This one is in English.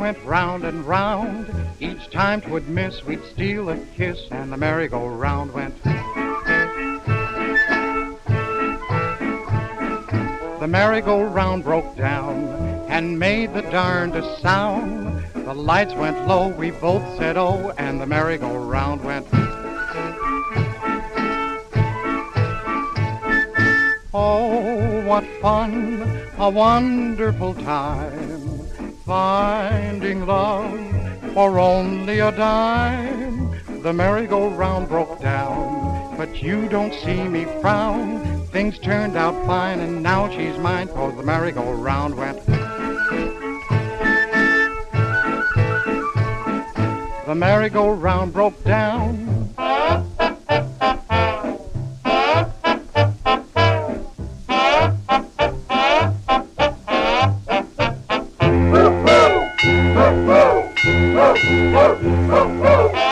went round and round. Each time 'twould miss, we'd steal a kiss, and the merry-go-round went. The merry-go-round broke down and made the darndest sound. The lights went low, we both said oh, and the merry-go-round went. Oh, what fun, a wonderful time, finding love for only a dime. The merry-go-round broke down, but you don't see me frown. Things turned out fine, and now she's mine, 'cause the merry-go-round went. The merry-go-round broke down. Woo-hoo! Woo-hoo! Woo-hoo! Woo-hoo!